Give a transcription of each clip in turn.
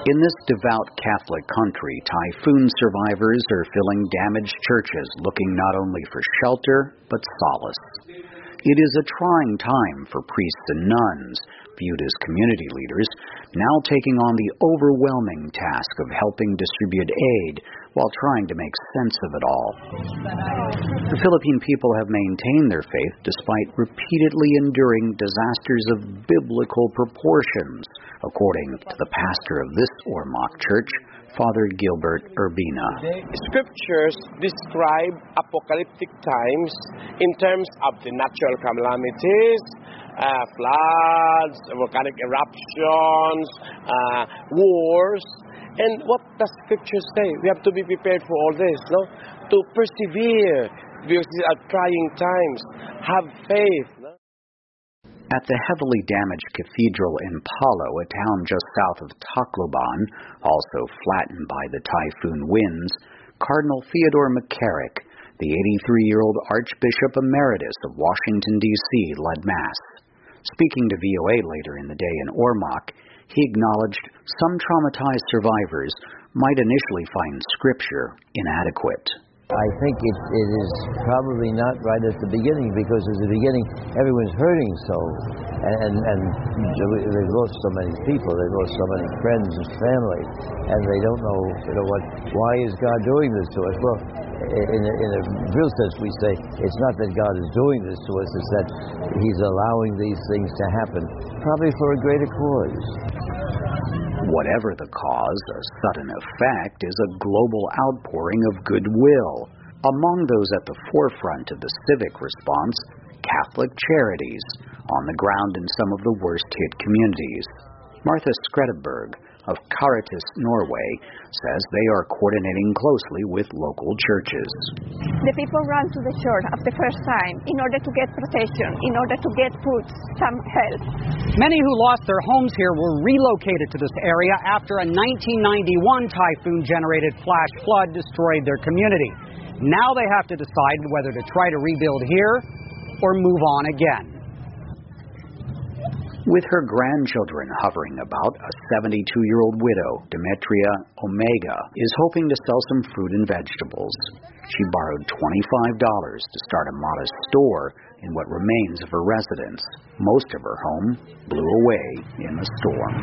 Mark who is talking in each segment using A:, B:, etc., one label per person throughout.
A: In this devout Catholic country, typhoon survivors are filling damaged churches, looking not only for shelter, but solace. It is a trying time for priests and nuns, viewed as community leaders, now taking on the overwhelming task of helping distribute aid while trying to make sense of it all. The Philippine people have maintained their faith despite repeatedly enduring disasters of biblical proportions, according to the pastor of this Ormoc church, Father Gilbert Urbina.
B: Scriptures describe apocalyptic times in terms of the natural calamities, floods, volcanic eruptions, wars. And what does Scripture say? We have to be prepared for all this, no? To persevere, because these are trying times. Have faith. No?
A: At the heavily damaged cathedral in Palo, a town just south of Tacloban, also flattened by the typhoon winds, Cardinal Theodore McCarrick, the 83-year-old Archbishop Emeritus of Washington, D.C., led Mass. Speaking to VOA later in the day in Ormoc, he acknowledged some traumatized survivors might initially find Scripture inadequate.
C: I think it is probably not right at the beginning, because at the beginning everyone's hurting so, and they've lost so many people, they've lost so many friends and family, and they don't know, why is God doing this to us? Well, in a real sense, we say it's not that God is doing this to us, it's that He's allowing these things to happen, probably for a greater cause.
A: Whatever the cause, a sudden effect is a global outpouring of goodwill. Among those at the forefront of the civic response, Catholic Charities, on the ground in some of the worst-hit communities. Martha Skretteberg of Caritas Norway says they are coordinating closely with local churches.
D: The people run to the church at the first time in order to get protection, in order to get food, some help.
E: Many who lost their homes here were relocated to this area after a 1991 typhoon-generated flash flood destroyed their community. Now they have to decide whether to try to rebuild here or move on again.
A: With her grandchildren hovering about, a 72-year-old widow, Demetria Omega, is hoping to sell some fruit and vegetables. She borrowed $25 to start a modest store in what remains of her residence. Most of her home blew away in the storm.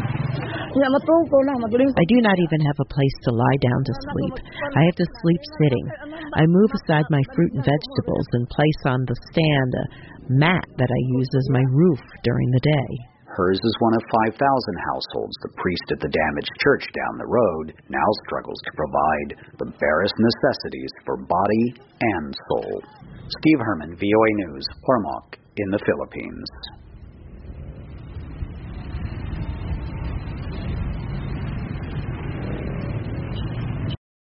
F: I do not even have a place to lie down to sleep. I have to sleep sitting. I move aside my fruit and vegetables and place on the stand a mat that I use as my roof during the day.
A: Hers is one of 5,000 households the priest at the damaged church down the road now struggles to provide the barest necessities for body and soul. Steve Herman, VOA News, Ormoc, in the Philippines.